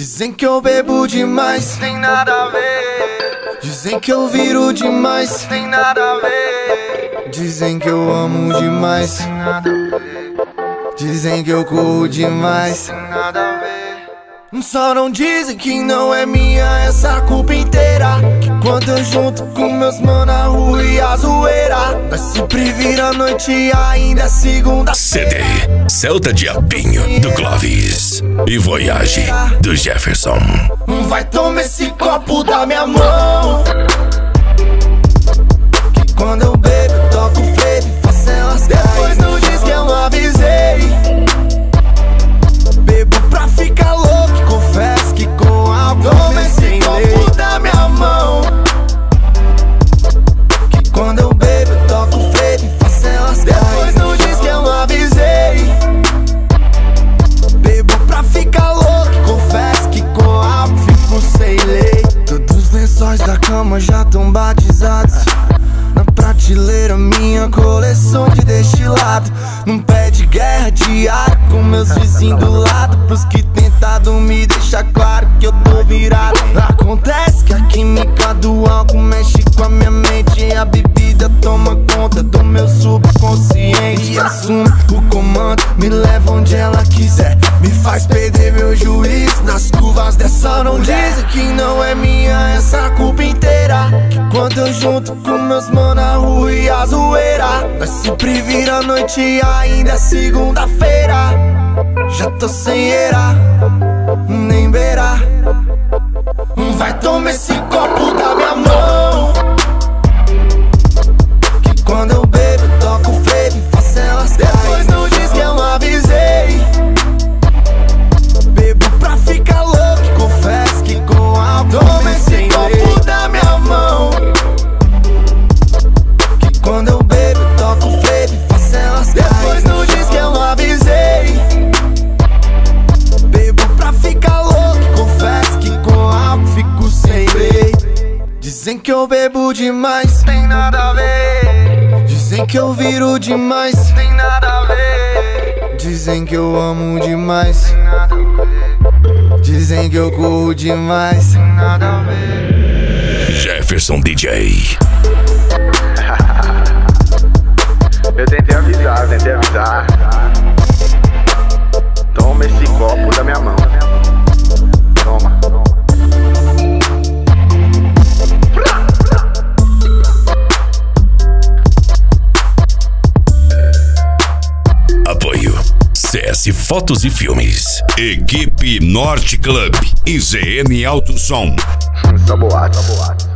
Dizem que eu bebo demais, tem nada a ver. dizem que eu viro demais, Tem nada a ver. dizem que eu amo demais, Tem nada a ver. dizem que eu corro demais. Tem nada a ver. Só não dizem que não é minha essa culpa inteira. Que quando eu junto com meus mano a rua e a zoeira, nós sempre vira a noite e ainda é segunda. CD Celta Diabinho do Clóvis e Voyage do Jefferson. Vai tomar esse copo da minha mão, que quando eu bebo eu toco freio e faço elas cair. Depois não diz que eu não avisei. Bebo pra ficar louco, confesso que com álcool toma esse copo da minha mão, que quando eu bebo eu toco freio e faço elas cair. Depois não diz que eu não avisei. Bebo pra ficar louco, confesso que com álcool fico sem lei. Todos os lençóis da cama já tão batizados, na prateleira minha coleção de destilado. Num pé de guerra diário com meus vizinhos do lado, pros que tentado me deixar claro que eu tô virado. Acontece que a química do álcool mexe com a minha mente, e a bebida toma conta do meu subconsciente e assume o comando, me leva onde ela quiser, me faz perder meu juízo nas curvas dessa não dizem que não é minha essa culpa inteira. Que quando eu junto com meus mano a rua e a zoeira, nós sempre vira a noite e ainda é segunda-feira. Já tô sem era, nem beira. Vai tomar esse copo da minha mão, que quando eu bebo eu toco freio e faço elas cair. Depois não diz que eu não avisei. Bebo pra ficar louco, confesso que com álcool toma esse copo da minha mão, que quando eu bebo eu toco freio e faço elas cair. Depois não diz que eu não avisei. Bebo pra ficar louco, confesso que com álcool fico sem lei. Dizem que eu bebo demais, Tem nada a ver. dizem que eu viro demais, Tem nada a ver. dizem que eu amo demais, Tem nada a ver. dizem que eu corro demais. Tem nada a ver. Jefferson DJ. Eu tentei avisar. Toma esse copo da minha mão. Toma. Apoio CS Fotos e Filmes, Equipe Norte Club e ZN Alto Som. Só boato.